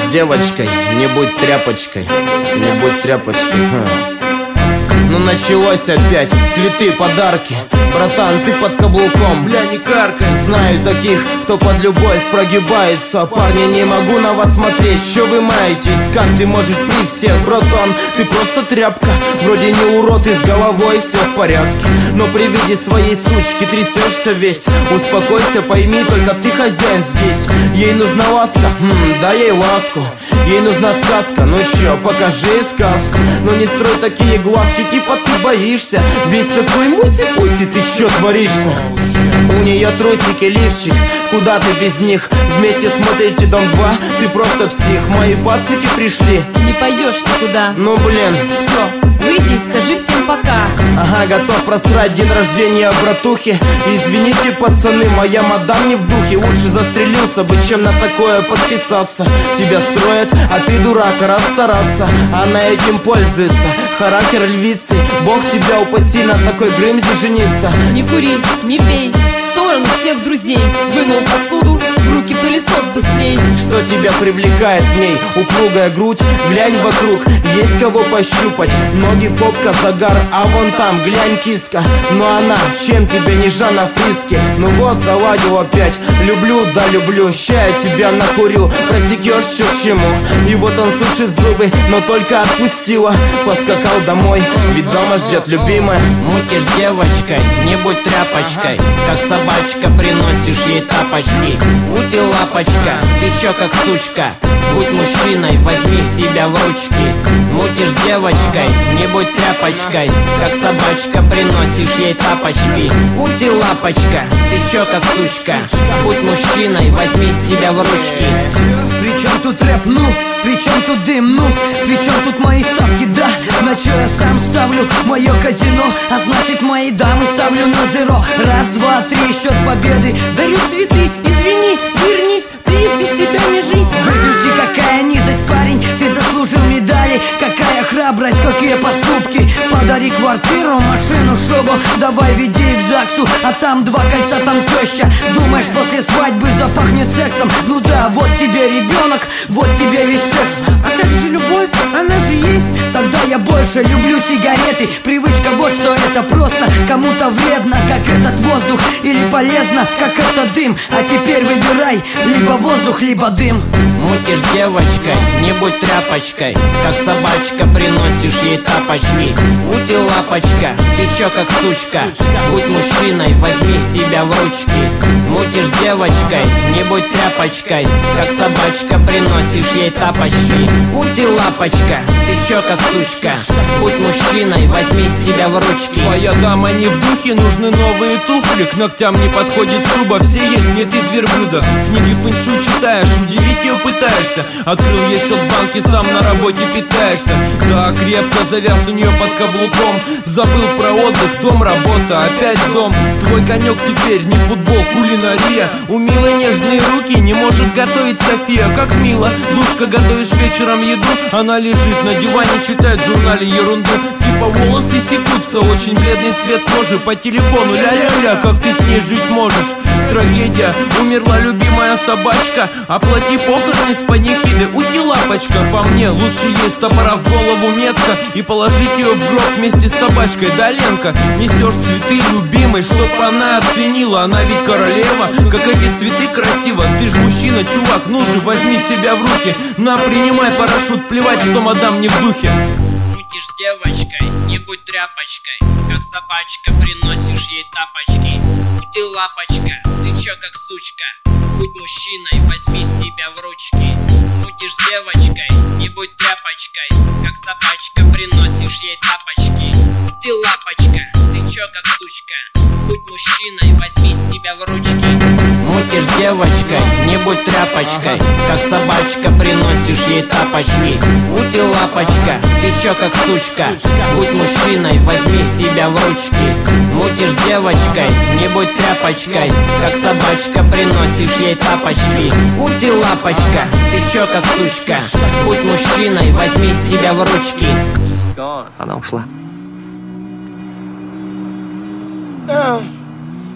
девочкой, не будь тряпочкой, не будь тряпочкой. Ну началось опять, цветы, подарки. Братан, ты под каблуком, бля, не каркай. Знаю таких, кто под любовь прогибается. Парни, не могу на вас смотреть, что вы маетесь? Как ты можешь при всех, братан? Ты просто тряпка, вроде не урод и с головой все в порядке. Но при виде своей сучки трясешься весь. Успокойся, пойми, только ты хозяин здесь. Ей нужна ласка, дай ей ласку. Ей нужна сказка, ну чё, покажи сказку. Но не строй такие глазки, типа ты боишься. Весь такой муси-пуси, ты чё творишь-то? У нее трусики, лифчик, куда ты без них? Вместе смотрите Дом 2, ты просто псих. Мои пацики пришли. Не пойдешь никуда. Ну блин. Все, выйди и скажи всем пока. Ага, готов просрать день рождения братухи. Извините, пацаны, моя мадам не в духе. Лучше застрелился бы, чем на такое подписаться. Тебя строят, а ты дурак, рад стараться. Она этим пользуется, характер львицы. Бог тебя упаси на такой грымзе жениться. Не кури, не пей, в сторону всех друзей. Вынул посуду, в руки пылесос быстрей. Что тебя привлекает в ней? Упругая грудь, глянь вокруг, есть кого пощупать. Ноги, попка, загар, а вон там, глянь, киска. Но она, чем тебе не Жанна Фриске? Ну вот, заладил опять, люблю, да люблю. Ща я тебя накурю, просекешь, что к чему. И вот он сушит зубы, но только отпустила. Поскакал домой, ведь дома ждет любимая. Мутишь с девочкой, не будь тряпочкой. Как собачка, приносишь ей тапочки. Ути лапочка, ты чё как сучка? Будь мужчиной, возьми себя в ручки. Мутишь с девочкой, не будь тряпочкой. Как собачка, приносишь ей тапочки. Ути лапочка, ты чё как сучка? Будь мужчиной, возьми себя в ручки. Причем тут рэп, ну? Причем тут дым, ну? Причем тут мои ставки, да? На чё я сам ставлю мое казино? А значит мои дамы ставлю на зеро. Раз, два, три, счет победы. Дарю цветы, извини, вернись. Приз без тебя не жизнь. Выключи, какая низость, парень. Ты заслужил медали. Какая храбрость, какие поступки. Подари квартиру, машину, шубу. Давай веди их к ЗАГСу. А там 2 кольца, там теща. Думаешь, после свадьбы запахнет сексом? Ну да, вот тебе ребенок, вот тебе весь секс. А как же любовь? Она же есть. Тогда я больше люблю сигареты. Привычка, вот что это просто. Кому-то вредно, как этот воздух. Или полезно, как этот дым. А теперь выбирай, либо воздух, либо дым. Мутишь с девочкой, не будь тряпочкой. Как собачка, приносишь ей тапочки. Ути лапочка, ты чё как сучка? Будь мужчиной, возьми себя в ручки. Мутишь с девочкой, не будь тряпочкой. Как собачка, приносишь ей тапочки. Ути лапочка, ты чё как сучка? Будь мужчиной, возьми себя в ручки. Твоя дама не в духе, нужны новые туфли. К ногтям не подходит шуба, все есть, нет из верблюда. Книги фэншуй читаешь, удивить ее пытаешься. Открыл ей счет в банке, сам на работе питаешься. Да, крепко завяз у нее под каблуком. Забыл про отдых, дом, работа, опять дом. Твой конек теперь не футбол, кулинария. У милой нежные руки, не может готовить София. Как мило, душка, готовишь вечером еду. Она лежит на диване, читает в журнале ерунду. Типа волосы секутся, очень бледный цвет кожи. По телефону ля-ля-ля, как ты с ней жить можешь? Трагедия, умерла любимая собачка. Оплати похороны с панихиды, уйди лапочка. По мне лучше ей топора в голову метка и положить ее в гроб вместе с собачкой. Да, Ленка, несешь цветы любимой, чтоб она оценила. Она ведь королева, как эти цветы красиво. Ты ж мужчина, чувак, ну же возьми себя в руки. На, принимай парашют, плевать, что мадам не в духе. Мутишь с девочкой, не будь тряпочкой. Как собачка, приносишь ей тапочки. Ути лапочка, ты чё как сучка? Будь мужчиной, возьми себя в ручки. Мутишь с девочкой, не будь тряпочкой. Как собачка, приносишь ей тапочки. Ути лапочка, ты чё как сучка? Будь мужчиной, возьми себя в ручки. Мутишь с девочкой, не будь тряпочкой. Как собачка, приносишь ей тапочки. Ути лапочка, ты чё как сучка? Будь мужчиной, возьми себя в ручки. Мутишь с девочкой, не будь тряпочкой. Как собачка, приносишь ей тапочки. Ути лапочка, ты чё как сучка? Будь мужчиной, возьми себя в ручки. Она ушла. Yeah.